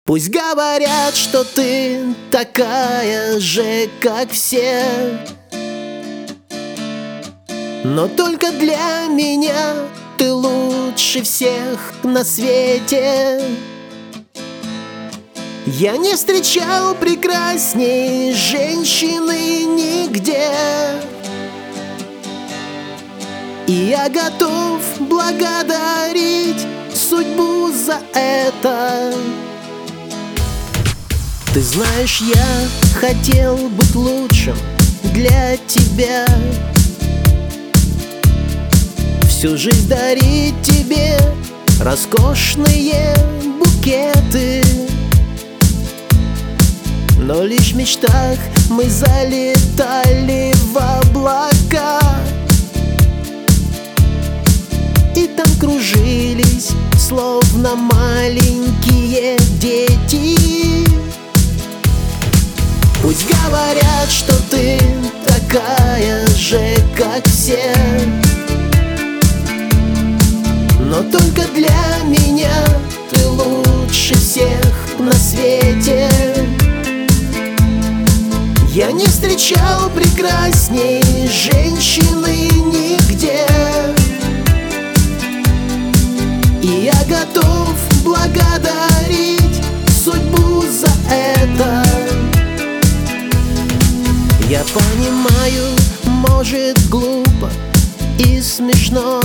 Пусть говорят, что ты такая же, как все, но только для меня ты лучше всех на свете. Я не встречал прекрасней женщины нигде, и я готов благодарить судьбу за это. Ты знаешь, я хотел быть лучшим для тебя, всю жизнь дарить тебе роскошные букеты. Но лишь в мечтах мы залетали в облака, и там кружились, словно маленькие дети. Пусть говорят, что ты такая же, как все, но только для меня ты лучше всех на свете. Я не встречал прекрасней женщины нигде, и я готов благодарить судьбу за это. Я понимаю, может, глупо и смешно,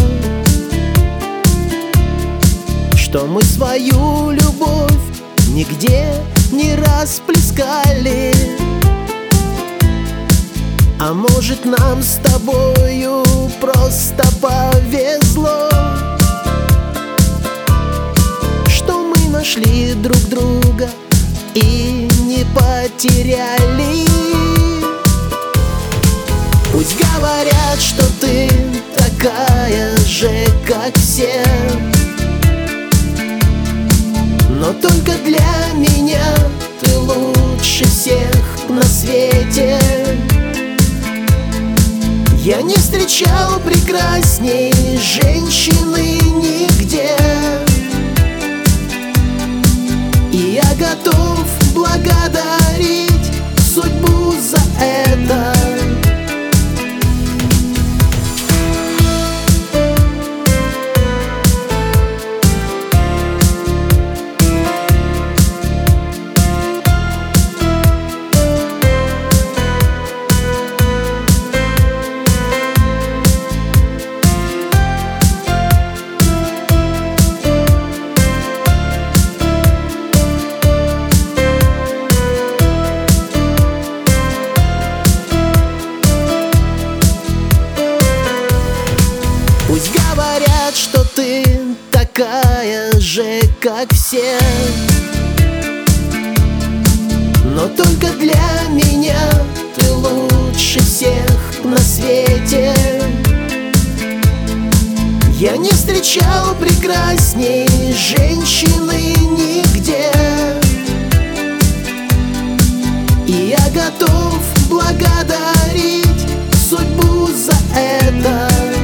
что мы свою любовь нигде не расплескали. А может, нам с тобою просто повезло, что мы нашли друг друга и не потеряли. Пусть говорят, что ты такая же, как все, но только для меня ты лучше всех на свете. Я не встречал прекрасней женщины нигде, и я готов благодарить судьбу за это. Пусть говорят, что ты такая же, как все, но только для меня ты лучше всех на свете. Я не встречал прекрасней женщины нигде, и я готов благодарить судьбу за это.